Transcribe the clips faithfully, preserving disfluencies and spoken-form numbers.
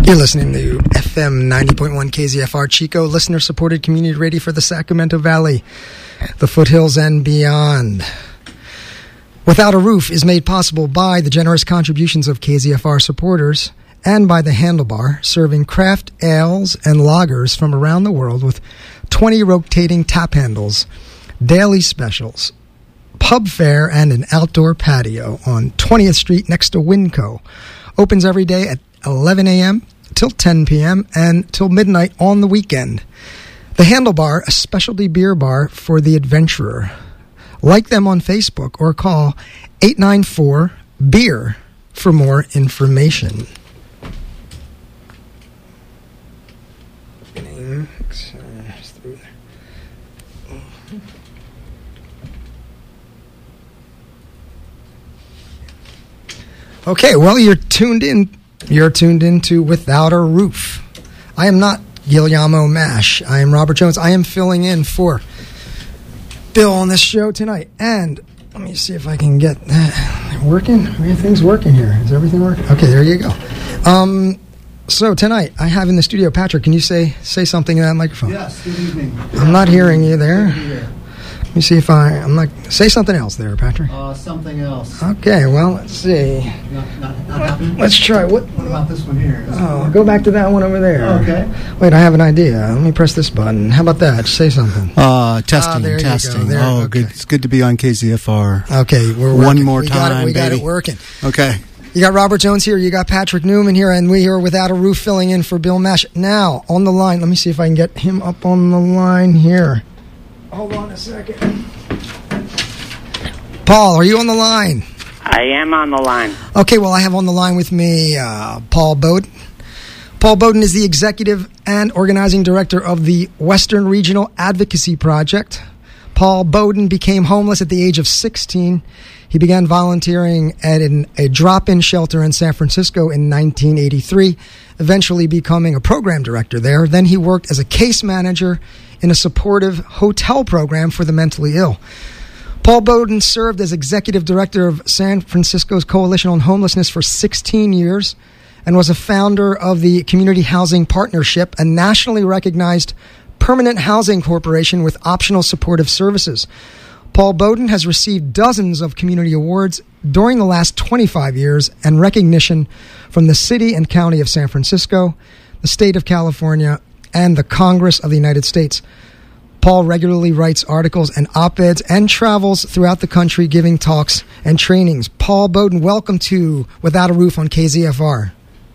You're listening to F M ninety point one K Z F R Chico, listener-supported community radio for the Sacramento Valley, the foothills, and beyond. Without a Roof is made possible by the generous contributions of K Z F R supporters and by the Handlebar, serving craft ales and lagers from around the world with twenty rotating tap handles, daily specials, pub fare, and an outdoor patio on twentieth Street next to Winco. Opens every day at eleven a.m. till ten p.m. and till midnight on the weekend. The Handlebar, a specialty beer bar for the adventurer. Like them on Facebook or call eight nine four B E E R for more information. Okay, well, you're tuned in. You're tuned into Without a Roof. I am not Guillermo Mash. I am Robert Jones. I am filling in for Bill on this show tonight. And let me see if I can get that working. Are things working here? Is everything working? Okay, there you go. Um, so tonight, I have in the studio, Patrick, can you say say something to that microphone? Yes, good evening. I'm not hearing you there. Let me see if I, I'm not, say something else there, Patrick. Uh, something else. Okay, well, let's see. Not, not, not happening? Let's try. What, What about this one here? This oh, one? go back to that one over there. Okay. Wait, I have an idea. Let me press this button. How about that? Say something. Uh, testing, Ah, there you testing. go. There, oh, okay. good. It's good to be on K Z F R. Okay, we're working. One more we got time, it, we got baby. it working. Okay. You got Robert Jones here. You got Patrick Newman here, and we are Without a Roof filling in for Bill Mash. Now, on the line, let me see if I can get him up on the line here. Hold on a second. Paul, are you on the line? I am on the line. Okay, well, I have on the line with me uh, Paul Bowden. Paul Bowden is the executive and organizing director of the Western Regional Advocacy Project. Paul Bowden became homeless at the age of sixteen. He began volunteering at an, a drop-in shelter in San Francisco in nineteen eighty-three, eventually becoming a program director there. Then he worked as a case manager in a supportive hotel program for the mentally ill. Paul Bowden served as executive director of San Francisco's Coalition on Homelessness for sixteen years and was a founder of the Community Housing Partnership, a nationally recognized permanent housing corporation with optional supportive services. Paul Bowden has received dozens of community awards during the last twenty-five years and recognition from the city and county of San Francisco, the state of California, and the Congress of the United States. Paul regularly writes articles and op-eds and travels throughout the country giving talks and trainings. Paul Bowden, welcome to Without a Roof on K Z F R.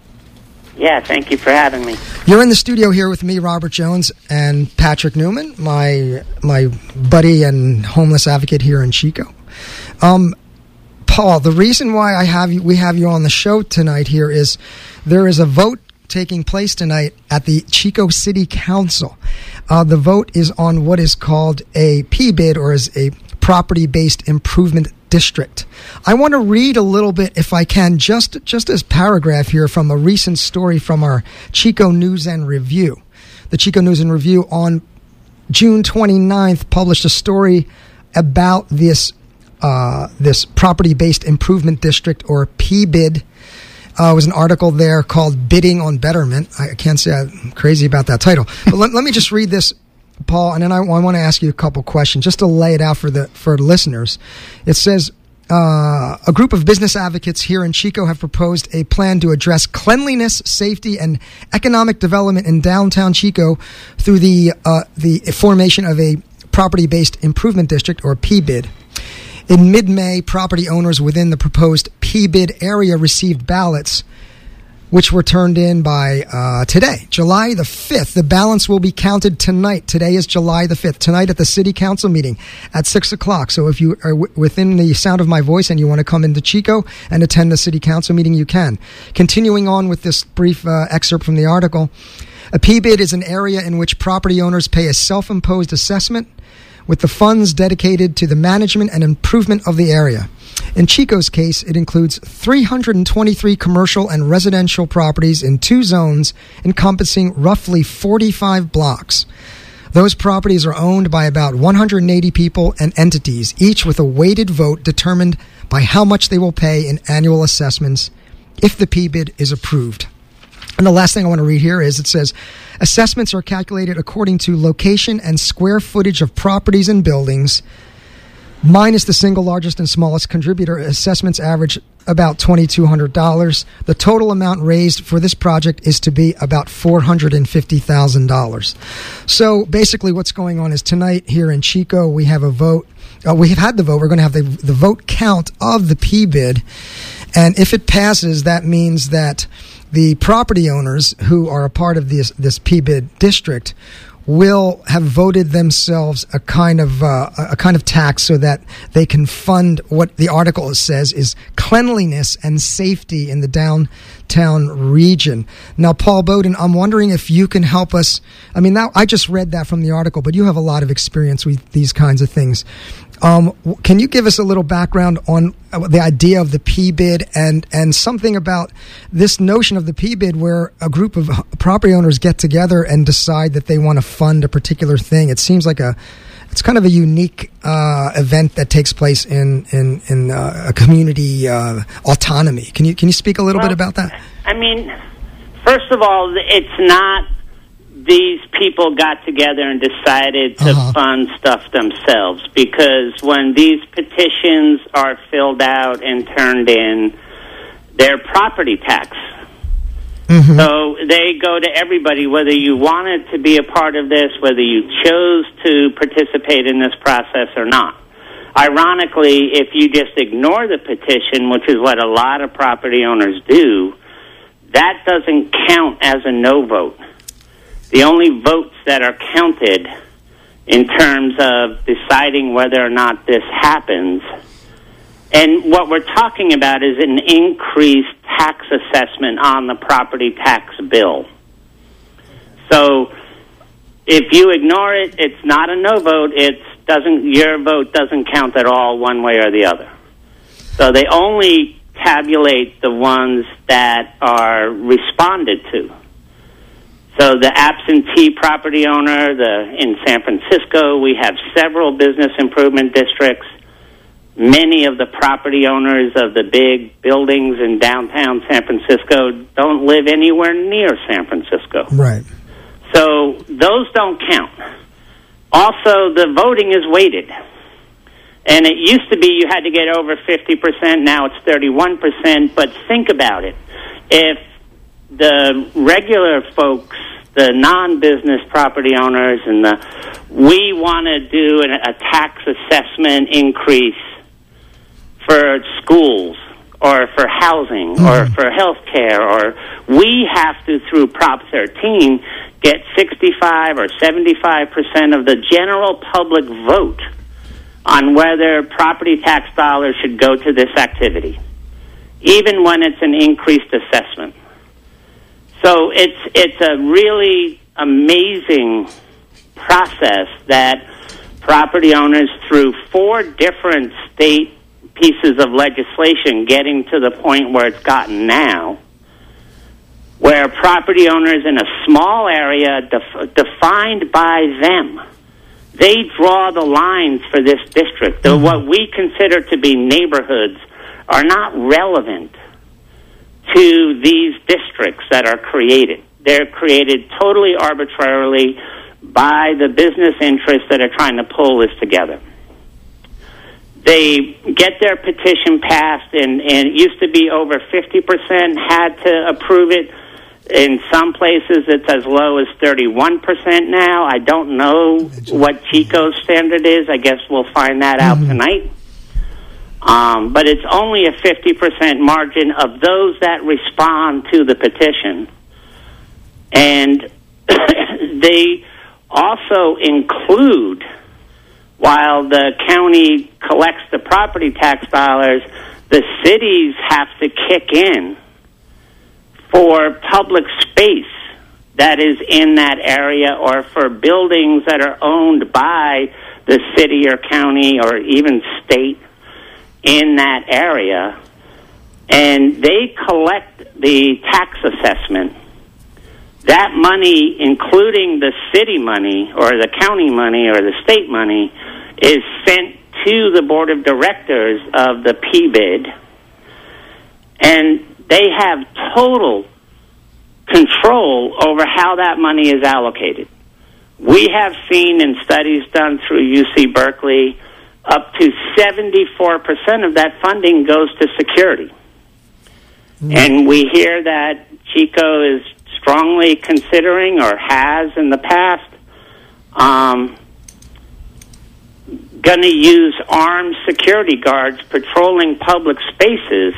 Yeah, thank you for having me. You're in the studio here with me, Robert Jones, and Patrick Newman, my my buddy and homeless advocate here in Chico. Um, Paul, the reason why I have you, we have you on the show tonight here is there is a vote taking place tonight at the Chico City Council. Uh, the vote is on what is called a P B I D, or is a property-based improvement district. I want to read a little bit, if I can, just just as paragraph here from a recent story from our Chico News and Review. The Chico News and Review on June twenty-ninth published a story about this uh, this property-based improvement district, or P B I D. Uh, it was an article there called Bidding on Betterment. I can't say I'm crazy about that title. But let, let me just read this, Paul, and then I, I want to ask you a couple questions just to lay it out for the for listeners. It says, uh, a group of business advocates here in Chico have proposed a plan to address cleanliness, safety, and economic development in downtown Chico through the uh, the formation of a property-based improvement district, or P B I D. In mid-May, property owners within the proposed P B I D area received ballots, which were turned in by uh, today, July the fifth. The ballots will be counted tonight. Today is July the fifth. Tonight at the City Council meeting at six o'clock. So if you are w- within the sound of my voice and you want to come into Chico and attend the City Council meeting, you can. Continuing on with this brief uh, excerpt from the article, a P B I D is an area in which property owners pay a self-imposed assessment with the funds dedicated to the management and improvement of the area. In Chico's case, it includes three hundred twenty-three commercial and residential properties in two zones encompassing roughly forty-five blocks. Those properties are owned by about one hundred eighty people and entities, each with a weighted vote determined by how much they will pay in annual assessments if the P B I D is approved. And the last thing I want to read here is it says, assessments are calculated according to location and square footage of properties and buildings, minus the single largest and smallest contributor. Assessments average about twenty-two hundred dollars. The total amount raised for this project is to be about four hundred fifty thousand dollars. So basically what's going on is tonight here in Chico, we have a vote. Uh, we have had the vote. We're going to have the, the vote count of the P-bid. And if it passes, that means that the property owners who are a part of this this P-bid district will have voted themselves a kind of uh, a kind of tax so that they can fund what the article says is cleanliness and safety in the downtown region. Now, Paul Bowden, I'm wondering if you can help us. I mean, now I just read that from the article, but you have a lot of experience with these kinds of things. Um, can you give us a little background on the idea of the P-bid and, and something about this notion of the P-bid where a group of property owners get together and decide that they want to fund a particular thing? It seems like a, it's kind of a unique uh, event that takes place in in, in uh, a community uh, autonomy. Can you can you speak a little well, bit about that? I mean, first of all, it's not these people got together and decided to uh-huh. fund stuff themselves, because when these petitions are filled out and turned in, they're property tax. Mm-hmm. So they go to everybody, whether you wanted to be a part of this, whether you chose to participate in this process or not. Ironically, if you just ignore the petition, which is what a lot of property owners do, that doesn't count as a no vote. The only votes that are counted in terms of deciding whether or not this happens, and what we're talking about is an increased tax assessment on the property tax bill. So if you ignore it, it's not a no vote. It doesn't. Your vote doesn't count at all one way or the other. So they only tabulate the ones that are responded to. So the absentee property owner, the in San Francisco, we have several business improvement districts. Many of the property owners of the big buildings in downtown San Francisco don't live anywhere near San Francisco. Right. So those don't count. Also, the voting is weighted. And it used to be you had to get over fifty percent. Now it's thirty-one percent. But think about it. If the regular folks, the non-business property owners, and the we want to do an, a tax assessment increase for schools or for housing mm-hmm. or for health care, or we have to, through Prop thirteen, get sixty-five or seventy-five percent of the general public vote on whether property tax dollars should go to this activity, even when it's an increased assessment. So it's it's a really amazing process that property owners, through four different state pieces of legislation, getting to the point where it's gotten now, where property owners in a small area def- defined by them, they draw the lines for this district. Mm-hmm. What we consider to be neighborhoods are not relevant to these districts that are created. They're created totally arbitrarily by the business interests that are trying to pull this together. They get their petition passed, and, and it used to be over fifty percent had to approve it. In some places, it's as low as thirty-one percent now. I don't know what Chico's standard is. I guess we'll find that out mm-hmm. tonight. Um, but it's only a fifty percent margin of those that respond to the petition. And they also include, while the county collects the property tax dollars, the cities have to kick in for public space that is in that area, or for buildings that are owned by the city or county or even state in that area, and they collect the tax assessment. That money, including the city money or the county money or the state money, is sent to the board of directors of the P-bid, and they have total control over how that money is allocated. We have seen in studies done through U C Berkeley up to seventy-four percent of that funding goes to security. Mm. And we hear that Chico is strongly considering, or has in the past, um, going to use armed security guards patrolling public spaces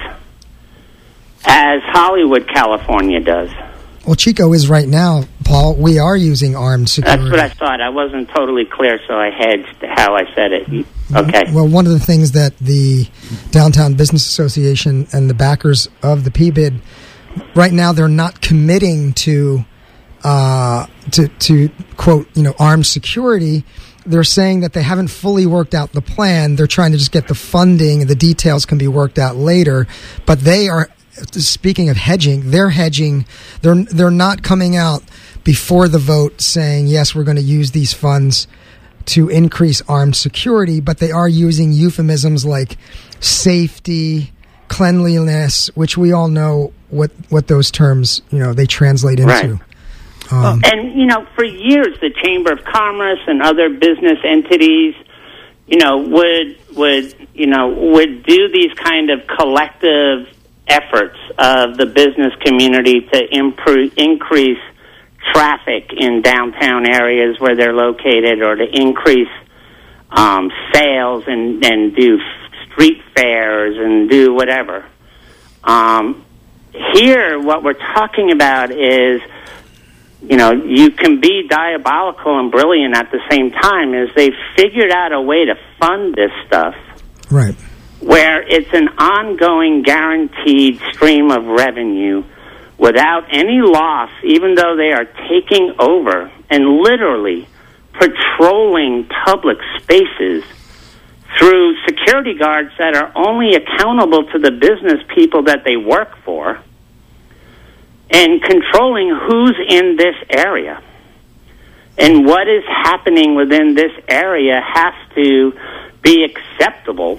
as Hollywood, California does. Well, Chico is right now, Paul. We are using armed security. That's what I thought. I wasn't totally clear, so I hedged how I said it. Okay. Well, one of the things that the Downtown Business Association and the backers of the P B I D, right now, they're not committing to, uh, to, to quote, you know, armed security. They're saying that they haven't fully worked out the plan. They're trying to just get the funding, and the details can be worked out later. But they are, speaking of hedging, they're hedging. They're they're not coming out before the vote saying, yes, we're going to use these funds to increase armed security, but they are using euphemisms like safety, cleanliness, which we all know what, what those terms, you know, they translate into. Right. Um, and, you know, for years, the Chamber of Commerce and other business entities, you know, would, would, you know, would do these kind of collective efforts of the business community to improve, increase traffic in downtown areas where they're located, or to increase um, sales and, and do street fairs and do whatever. Um, here, what we're talking about is, you know, you can be diabolical and brilliant at the same time, is they've figured out a way to fund this stuff. Right. Where it's an ongoing guaranteed stream of revenue without any loss, even though they are taking over and literally patrolling public spaces through security guards that are only accountable to the business people that they work for, and controlling who's in this area. And what is happening within this area has to be acceptable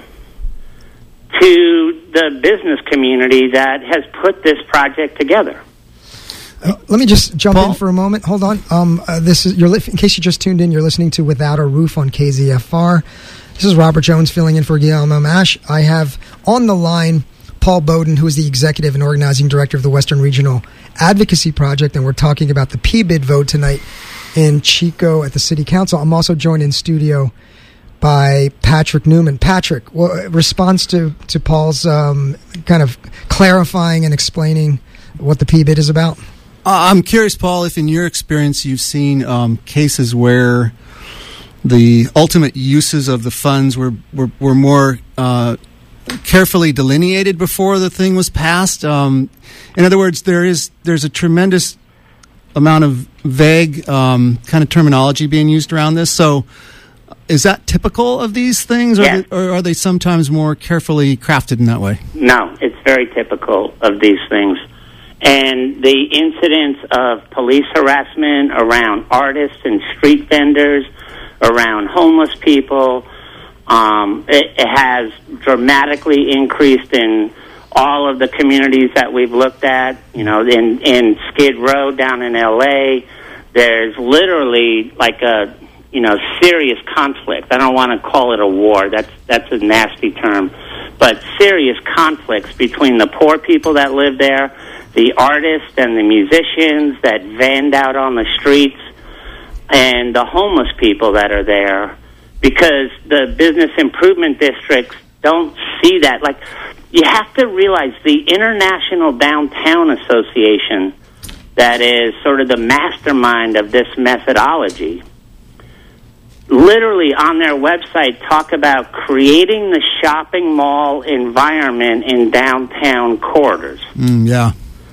to the business community that has put this project together. Uh, let me just jump Paul? in for a moment. Hold on. Um, uh, this is you're li- in case you just tuned in. You're listening to Without a Roof on K Z F R. This is Robert Jones filling in for Guillermo Mash. I have on the line Paul Bowden, who is the executive and organizing director of the Western Regional Advocacy Project, and we're talking about the P B I D vote tonight in Chico at the City Council. I'm also joined in studio by Patrick Newman. Patrick, well, response to, to Paul's um, kind of clarifying and explaining what the P B I D is about? Uh, I'm curious, Paul, if in your experience you've seen um, cases where the ultimate uses of the funds were, were, were more uh, carefully delineated before the thing was passed. Um, in other words, there is there's a tremendous amount of vague um, kind of terminology being used around this. So is that typical of these things, or, Yeah. they, or are they sometimes more carefully crafted in that way? No, it's very typical of these things. And the incidents of police harassment around artists and street vendors, around homeless people, um, it, it has dramatically increased in all of the communities that we've looked at. You know, in, in Skid Row down in L A, there's literally like a, you know, serious conflict. I don't want to call it a war. That's that's a nasty term. But serious conflicts between the poor people that live there, the artists and the musicians that vend out on the streets, and the homeless people that are there, because the business improvement districts don't see that. Like, you have to realize the International Downtown Association, that is sort of the mastermind of this methodology, literally on their website talk about creating the shopping mall environment in downtown corridors. Mm, yeah.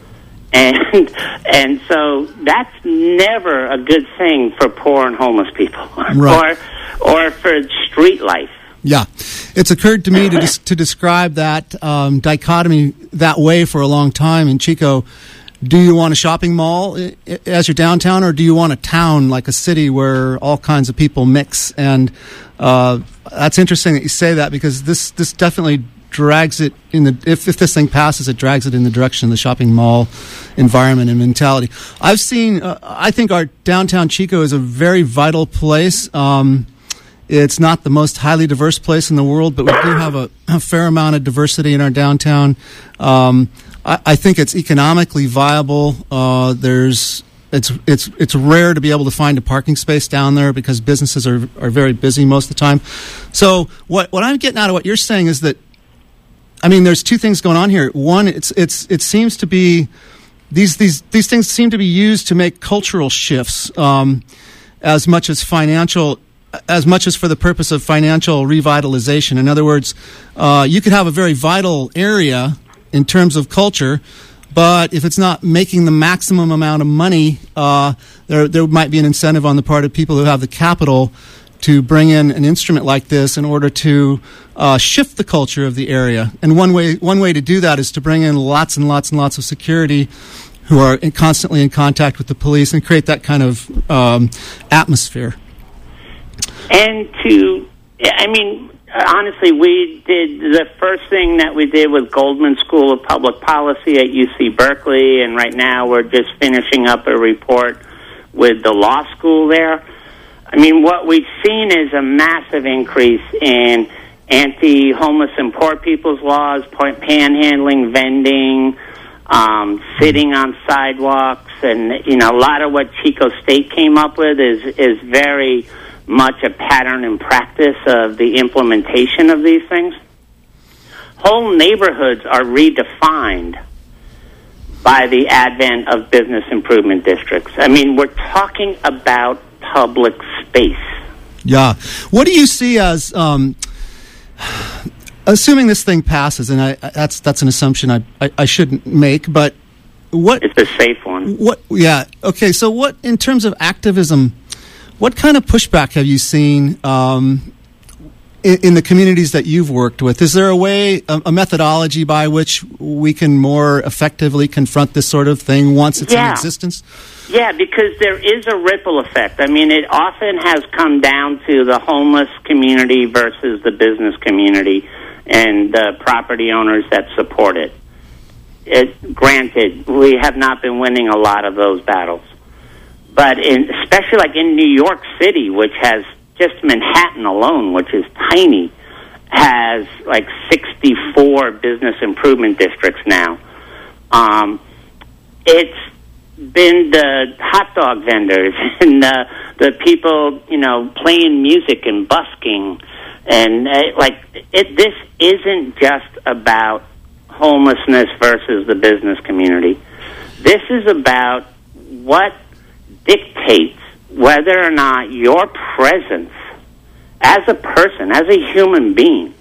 And and so that's never a good thing for poor and homeless people, Right. or or for street life. Yeah, it's occurred to me to des- to describe that um, dichotomy that way for a long time in Chico. Do you want a shopping mall I- I- as your downtown, or do you want a town like a city where all kinds of people mix? And uh, that's interesting that you say that, because this this definitely drags it in the if, if this thing passes, it drags it in the direction of the shopping mall environment and mentality. I've seen. Uh, I think our downtown Chico is a very vital place. Um, it's not the most highly diverse place in the world, but we do have a, a fair amount of diversity in our downtown. Um, I, I think it's economically viable. Uh, there's It's it's it's rare to be able to find a parking space down there because businesses are, are very busy most of the time. So what what I'm getting out of what you're saying is that, I mean, there's two things going on here. One, it's it's it seems to be these these these things seem to be used to make cultural shifts um, as much as financial. As much as for the purpose of financial revitalization. In other words, uh, you could have a very vital area in terms of culture, but if it's not making the maximum amount of money, uh, there there might be an incentive on the part of people who have the capital to bring in an instrument like this in order to uh, shift the culture of the area. And one way one way to do that is to bring in lots and lots and lots of security who are in, constantly in contact with the police and create that kind of um, atmosphere. And to, I mean, honestly, we did the first thing that we did with Goldman School of Public Policy at U C Berkeley, and right now we're just finishing up a report with the law school there. I mean, what we've seen is a massive increase in anti-homeless and poor people's laws, panhandling, vending, um, sitting on sidewalks, and, you know, a lot of what Chico State came up with is is very much a pattern and practice of the implementation of these things. Whole neighborhoods are redefined by the advent of business improvement districts. I mean, we're talking about public space. Yeah. What do you see as, um, assuming this thing passes, and I, that's that's an assumption I, I, I shouldn't make, but what... It's a safe one. What? Yeah. Okay, so what, in terms of activism, what kind of pushback have you seen um, in, in the communities that you've worked with? Is there a way, a, a methodology by which we can more effectively confront this sort of thing once it's yeah. in existence? Yeah, because there is a ripple effect. I mean, it often has come down to the homeless community versus the business community and the property owners that support it. It granted, we have not been winning a lot of those battles. But in, especially like in New York City, which has just Manhattan alone, which is tiny, has like sixty-four business improvement districts now. Um, it's been the hot dog vendors and the, the people, you know, playing music and busking. And uh, like it, this isn't just about homelessness versus the business community. This is about what dictates whether or not your presence as a person, as a human being,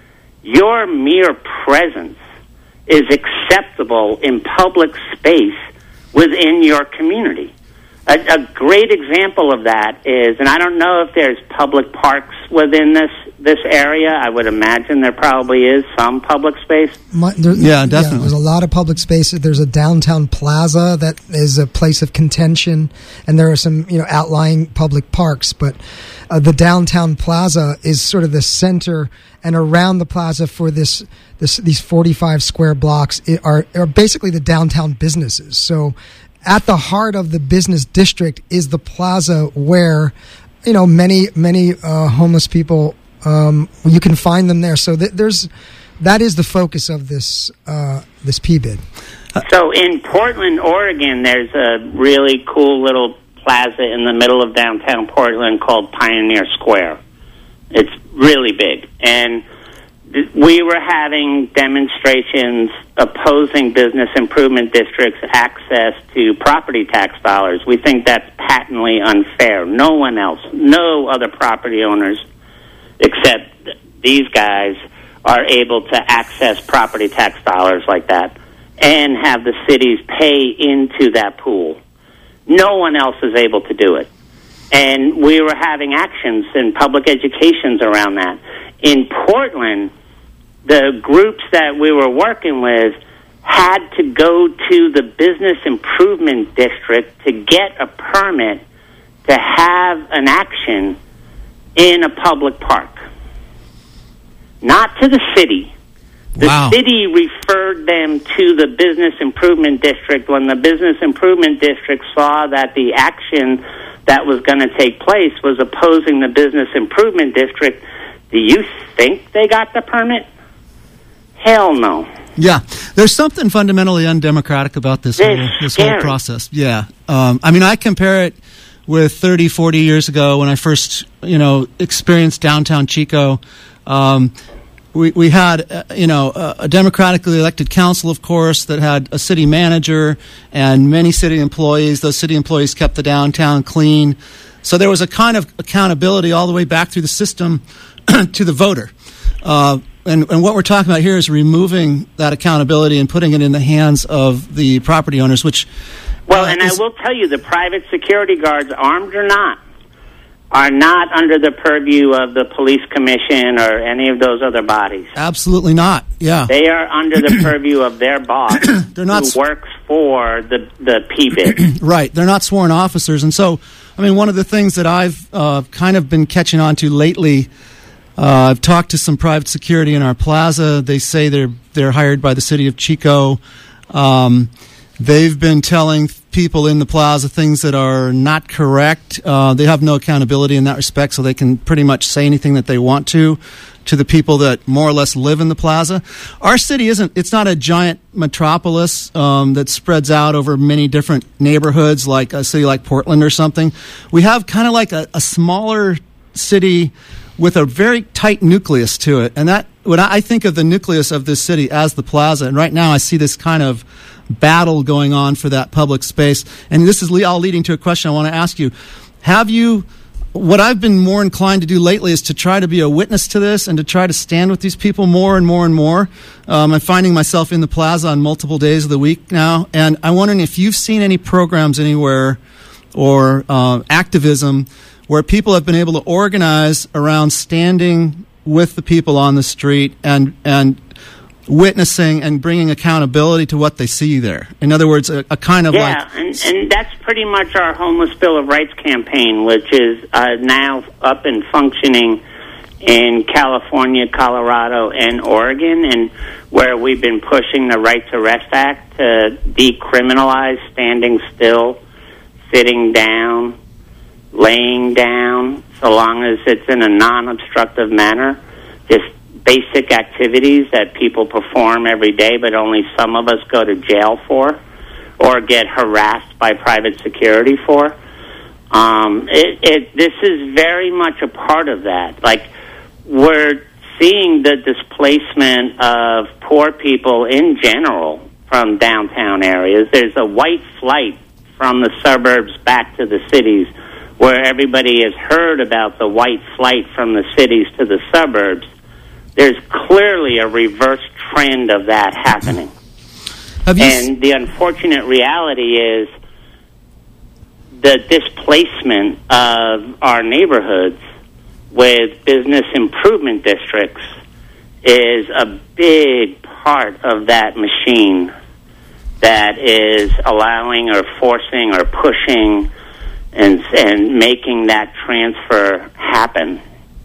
your mere presence is acceptable in public space within your community. A, a great example of that is, and I don't know if there's public parks within this this area. I would imagine there probably is some public space. My, there, yeah, definitely. Yeah, there's a lot of public spaces. There's a downtown plaza that is a place of contention, and there are some, you know, outlying public parks. But uh, the downtown plaza is sort of the center, and around the plaza for this, this these forty-five square blocks are are basically the downtown businesses. So at the heart of the business district is the plaza where, you know, many, many uh, homeless people, um, you can find them there. So th- there's, that is the focus of this, uh, this P B I D. So in Portland, Oregon, there's a really cool little plaza in the middle of downtown Portland called Pioneer Square. It's really big. And we were having demonstrations opposing business improvement districts' access to property tax dollars. We think that's patently unfair. No one else, no other property owners except these guys are able to access property tax dollars like that and have the cities pay into that pool. No one else is able to do it. And we were having actions and public educations around that. In Portland, the groups that we were working with had to go to the business improvement district to get a permit to have an action in a public park. Not to the city, The Wow. city referred them to the business improvement district. When the business improvement district saw that the action that was going to take place was opposing the business improvement district, do you think they got the permit? Hell no. Yeah, there's something fundamentally undemocratic about this It's whole, this whole scary. process. Yeah, um, I mean, I compare it with thirty, forty years ago when I first, you know, experienced downtown Chico. Um, we we had, uh, you know, a, a democratically elected council, of course, that had a city manager and many city employees. Those city employees kept the downtown clean. So there was a kind of accountability all the way back through the system to the voter. Uh, and, and what we're talking about here is removing that accountability and putting it in the hands of the property owners, which... Well, uh, and is, I will tell you, the private security guards, armed or not, are not under the purview of the police commission or any of those other bodies. Absolutely not, yeah. They are under the purview of their boss, They're not who works for the, the P B I D. Right, they're not sworn officers. And so, I mean, one of the things that I've uh, kind of been catching on to lately, uh, I've talked to some private security in our plaza. They say they're they're hired by the city of Chico. Um, they've been telling people in the plaza things that are not correct. Uh, they have no accountability in that respect, so they can pretty much say anything that they want to to the people that more or less live in the plaza. Our city isn't, it's not a giant metropolis um, that spreads out over many different neighborhoods like a city like Portland or something. We have kind of like a, a smaller city with a very tight nucleus to it. And that, when I think of the nucleus of this city as the plaza, and right now I see this kind of battle going on for that public space. And this is all leading to a question I want to ask you. Have you, what I've been more inclined to do lately is to try to be a witness to this and to try to stand with these people more and more and more. Um, I'm finding myself in the plaza on multiple days of the week now. And I'm wondering if you've seen any programs anywhere or uh, activism where people have been able to organize around standing with the people on the street and and witnessing and bringing accountability to what they see there. In other words, a, a kind of yeah, like... Yeah, and, and that's pretty much our Homeless Bill of Rights campaign, which is uh, now up and functioning in California, Colorado, and Oregon, and where we've been pushing the Right to Rest Act to decriminalize standing still, sitting down, laying down, so long as it's in a non-obstructive manner, just basic activities that people perform every day, but only some of us go to jail for or get harassed by private security for. Um, it, it, this is very much a part of that. Like, we're seeing the displacement of poor people in general from downtown areas. There's a white flight from the suburbs back to the cities, where everybody has heard about the white flight from the cities to the suburbs. There's clearly a reverse trend of that happening. Have you and the unfortunate reality is the displacement of our neighborhoods with business improvement districts is a big part of that machine that is allowing or forcing or pushing and and making that transfer happen.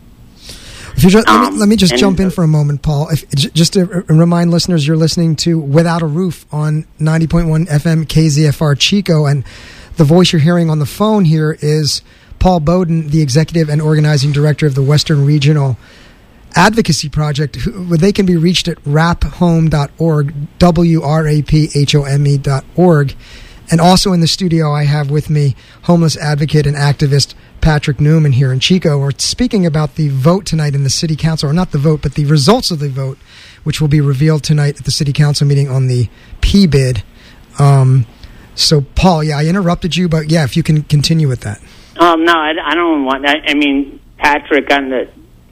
If you just, Um, let, me, let me just and- jump in for a moment, Paul. If, j- just to r- remind listeners, you're listening to Without a Roof on ninety point one F M K Z F R Chico, and the voice you're hearing on the phone here is Paul Bowden, the executive and organizing director of the Western Regional Advocacy Project. Who, they can be reached at rap home dot org, W R A P H O M E dot org. And also in the studio, I have with me homeless advocate and activist Patrick Newman here in Chico. We're speaking about the vote tonight in the city council, or not the vote, but the results of the vote, which will be revealed tonight at the city council meeting on the P B I D. Um, so, Paul, yeah, I interrupted you, but yeah, if you can continue with that. Um, no, I, I don't want. I, I mean, Patrick, on the,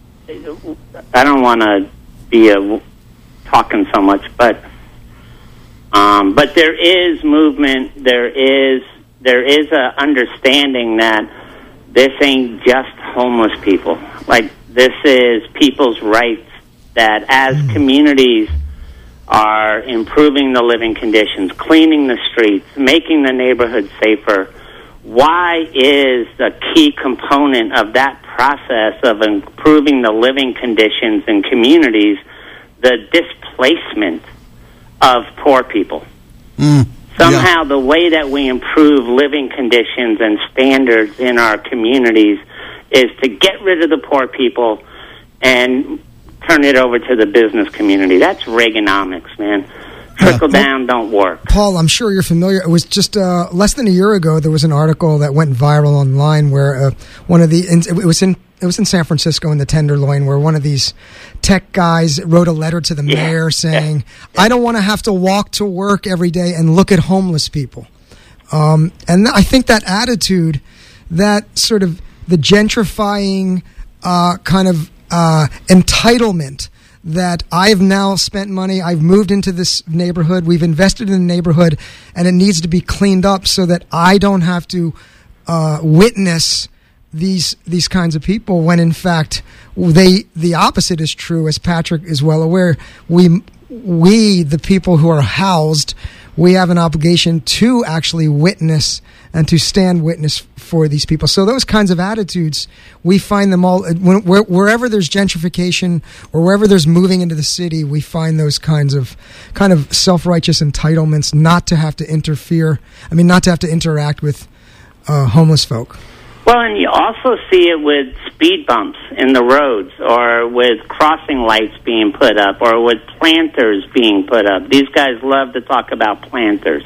I don't want to be a, talking so much, but um, but there is movement. There is there is a understanding that this ain't just homeless people. Like, this is people's rights. That as mm. communities are improving the living conditions, cleaning the streets, making the neighborhood safer. Why is the key component of that process of improving the living conditions in communities the displacement replacement of poor people. Mm, Somehow yeah. the way that we improve living conditions and standards in our communities is to get rid of the poor people and turn it over to the business community. That's Reaganomics, man. Trickle Yeah. down don't work. Paul, I'm sure you're familiar. It was just uh, less than a year ago. There was an article that went viral online where uh, one of the it was in it was in San Francisco in the Tenderloin, where one of these tech guys wrote a letter to the Yeah. mayor saying, "I don't want to have to walk to work every day and look at homeless people." Um, and I think that attitude, that sort of the gentrifying uh, kind of uh, entitlement. That I've now spent money, I've moved into this neighborhood, we've invested in the neighborhood, and it needs to be cleaned up so that I don't have to uh, witness these these kinds of people, when in fact they the opposite is true, as Patrick is well aware. We we the people who are housed, we have an obligation to actually witness and to stand witness for these people. So those kinds of attitudes, we find them all when, where, wherever there's gentrification or wherever there's moving into the city. We find those kinds of kind of self-righteous entitlements not to have to interfere. I mean, not to have to interact with uh, homeless folk. Well, and you also see it with speed bumps in the roads, or with crossing lights being put up, or with planters being put up. These guys love to talk about planters,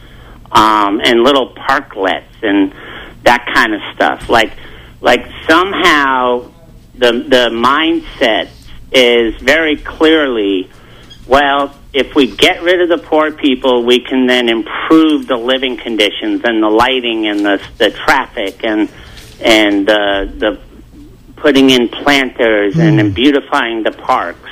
um, and little parklets and that kind of stuff. Like, like somehow the the mindset is very clearly, well, if we get rid of the poor people, we can then improve the living conditions and the lighting and the the traffic and and uh, the putting in planters mm. and beautifying the parks.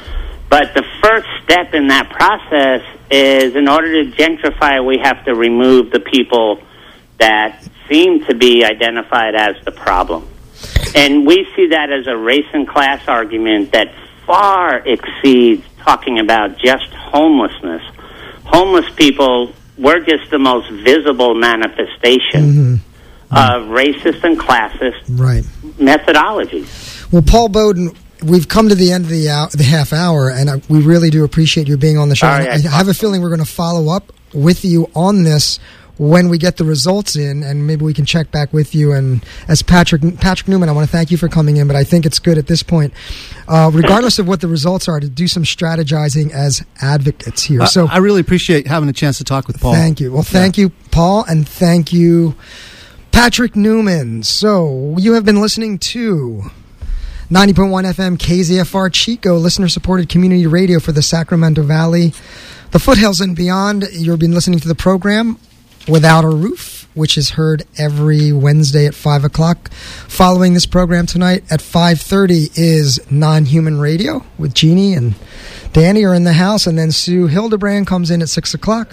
But the first step in that process is, in order to gentrify, we have to remove the people that seem to be identified as the problem. And we see that as a race and class argument that far exceeds talking about just homelessness. Homeless people, we're just the most visible manifestation mm-hmm. of racist and classist right. methodologies. Well, Paul Bowden, we've come to the end of the, hour, the half hour, and I, we really do appreciate you being on the show. Right, I, I have a feeling we're going to follow up with you on this when we get the results in, and maybe we can check back with you. And as Patrick Patrick Newman, I want to thank you for coming in, but I think it's good at this point, uh, regardless of what the results are, to do some strategizing as advocates here. I, So I really appreciate having a chance to talk with Paul. Thank you. Well, thank yeah. you, Paul, and thank you, Patrick Newman. So you have been listening to ninety point one F M K Z F R Chico, listener-supported community radio for the Sacramento Valley, the foothills and beyond. You've been listening to the program Without a Roof, which is heard every Wednesday at five o'clock. Following this program tonight at five thirty is Non-Human Radio with Jeannie and Danny are in the house, and then Sue Hildebrand comes in at six o'clock.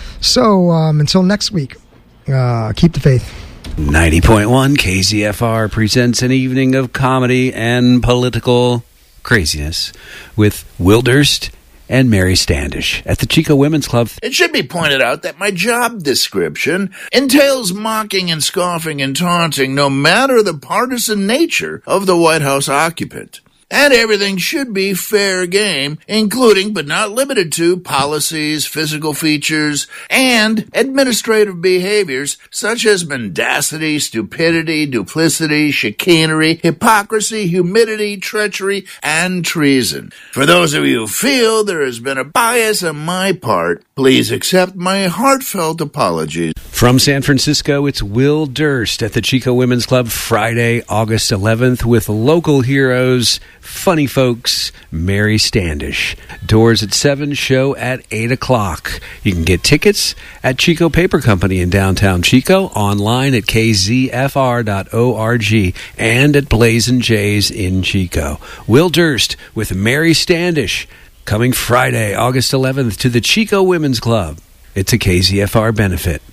So um, until next week, uh, keep the faith. ninety point one K Z F R presents an evening of comedy and political craziness with Will Durst and Mary Standish at the Chico Women's Club. It should be pointed out that my job description entails mocking and scoffing and taunting no matter the partisan nature of the White House occupant. And everything should be fair game, including but not limited to policies, physical features, and administrative behaviors such as mendacity, stupidity, duplicity, chicanery, hypocrisy, humidity, treachery, and treason. For those of you who feel there has been a bias on my part, please accept my heartfelt apologies. From San Francisco, it's Will Durst at the Chico Women's Club Friday, August eleventh with local heroes, funny folks, Mary Standish. Doors at seven, show at eight o'clock. You can get tickets at Chico Paper Company in downtown Chico, online at k z f r dot org, and at Blazin' Jays in Chico. Will Durst with Mary Standish, coming Friday, August eleventh to the Chico Women's Club. It's a K Z F R benefit.